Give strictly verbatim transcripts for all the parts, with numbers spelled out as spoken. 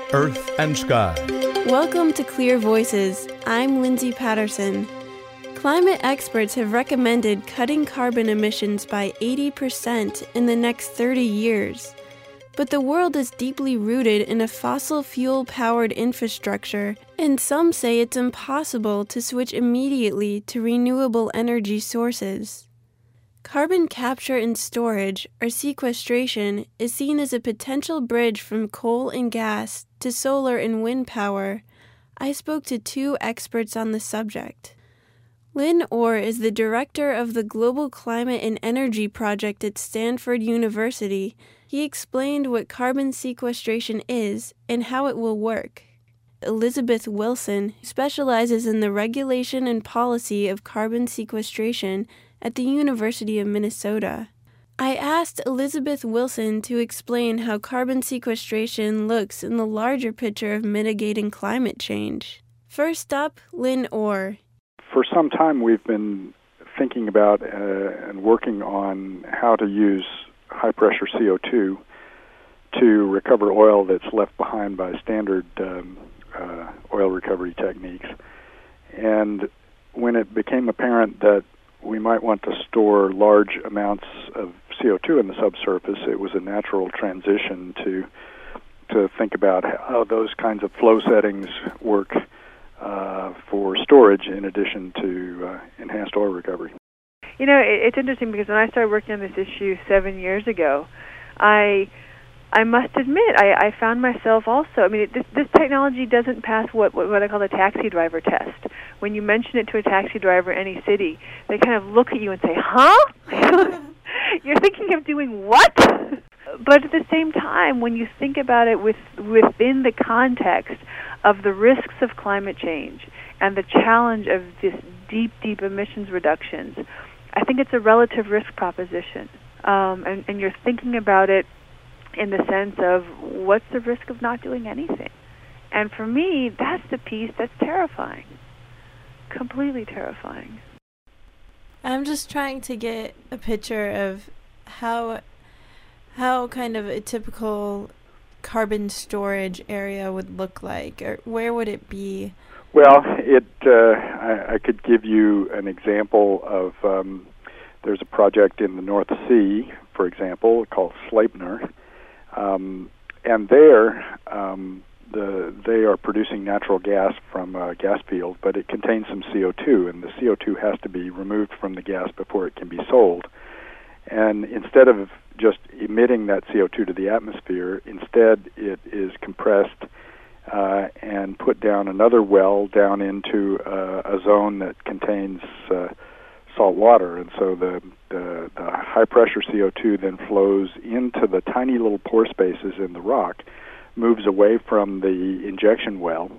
Earth and Sky. Welcome to Clear Voices. I'm Lindsay Patterson. Climate experts have recommended cutting carbon emissions by eighty percent in the next thirty years. But the world is deeply rooted in a fossil fuel-powered infrastructure, and some say it's impossible to switch immediately to renewable energy sources. Carbon capture and storage, or sequestration, is seen as a potential bridge from coal and gas to solar and wind power. I spoke to two experts on the subject. Lynn Orr is the director of the Global Climate and Energy Project at Stanford University. He explained what carbon sequestration is and how it will work. Elizabeth Wilson specializes in the regulation and policy of carbon sequestration at the University of Minnesota. I asked Elizabeth Wilson to explain how carbon sequestration looks in the larger picture of mitigating climate change. First up, Lynn Orr. For some time we've been thinking about uh, and working on how to use high-pressure C O two to recover oil that's left behind by standard um, uh, oil recovery techniques. And when it became apparent that we might want to store large amounts of C O two in the subsurface, it was a natural transition to to think about how those kinds of flow settings work uh, for storage in addition to uh, enhanced oil recovery. You know, it, it's interesting because when I started working on this issue seven years ago, I I must admit, I, I found myself also, I mean, it, this, this technology doesn't pass what, what what I call the taxi driver test. When you mention it to a taxi driver in any city, they kind of look at you and say, huh? You're thinking of doing what? But at the same time, when you think about it with, within the context of the risks of climate change and the challenge of this deep, deep emissions reductions, I think it's a relative risk proposition. Um, and, and you're thinking about it in the sense of what's the risk of not doing anything? And for me, that's the piece that's terrifying. Completely terrifying. I'm just trying to get a picture of how how kind of a typical carbon storage area would look like, or where would it be? Well, it uh, I, I could give you an example of um, there's a project in the North Sea, for example, called Sleipner. Um, and there, um, the, they are producing natural gas from a gas field, but it contains some C O two, and the C O two has to be removed from the gas before it can be sold. And instead of just emitting that C O two to the atmosphere, instead it is compressed uh, and put down another well down into uh, a zone that contains uh, salt water, and so the, the the high pressure C O two then flows into the tiny little pore spaces in the rock, moves away from the injection well,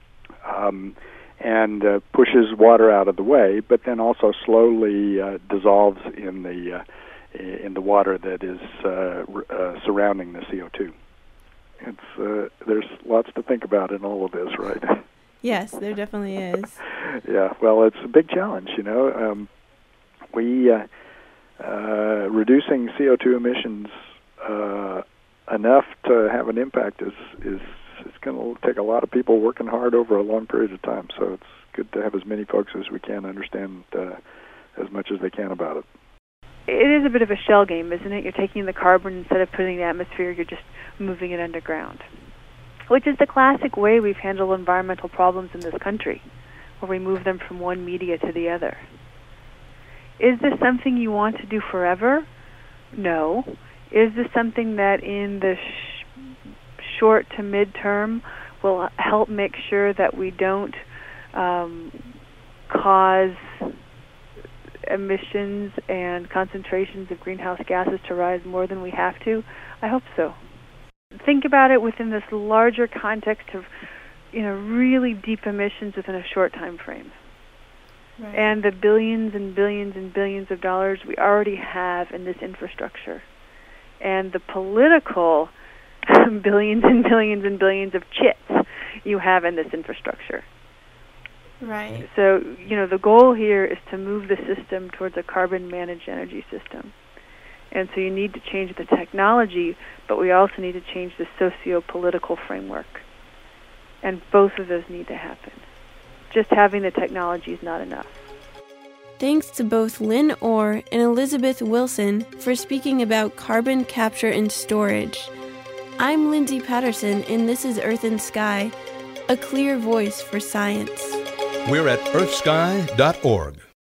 um, and uh, pushes water out of the way, but then also slowly uh, dissolves in the uh, in the water that is uh, uh, surrounding the C O two. It's uh, there's lots to think about in all of this, right? Yes, there definitely is. Yeah, well, it's a big challenge, you know. Um, We uh, uh, reducing C O two emissions uh, enough to have an impact is is it's going to take a lot of people working hard over a long period of time. So it's good to have as many folks as we can understand uh, as much as they can about it. It is a bit of a shell game, isn't it? You're taking the carbon, instead of putting it in the atmosphere, you're just moving it underground, which is the classic way we've handled environmental problems in this country, where we move them from one media to the other. Is this something you want to do forever? No. Is this something that in the sh- short to mid-term will help make sure that we don't um, cause emissions and concentrations of greenhouse gases to rise more than we have to? I hope so. Think about it within this larger context of, you know, really deep emissions within a short time frame. Right. And the billions and billions and billions of dollars we already have in this infrastructure. And the political billions and billions and billions of chits you have in this infrastructure. Right. So, you know, the goal here is to move the system towards a carbon-managed energy system. And so you need to change the technology, but we also need to change the socio-political framework. And both of those need to happen. Just having the technology is not enough. Thanks to both Lynn Orr and Elizabeth Wilson for speaking about carbon capture and storage. I'm Lindsay Patterson, and this is Earth and Sky, a clear voice for science. We're at earth sky dot org.